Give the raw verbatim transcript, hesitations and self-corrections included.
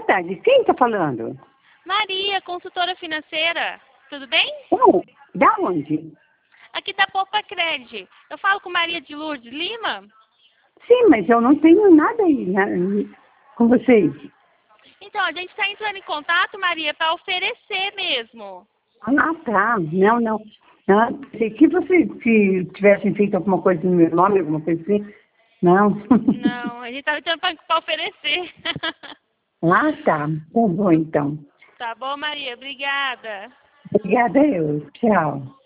tarde. Quem está falando? Maria, consultora financeira. Tudo bem? Oh, da onde? Aqui da Poupa Cred. Eu falo com Maria de Lourdes Lima? Sim, mas eu não tenho nada aí né, com vocês. Então, a gente está entrando em contato, Maria, para oferecer mesmo. Ah, tá. Não, não. Ah, pensei que vocês se tivessem feito alguma coisa no meu nome, alguma coisa assim. Não. Não, a gente está entrando para oferecer. Ah, tá. Tá bom, então. Tá bom, Maria? Obrigada. Obrigada, eu. Tchau.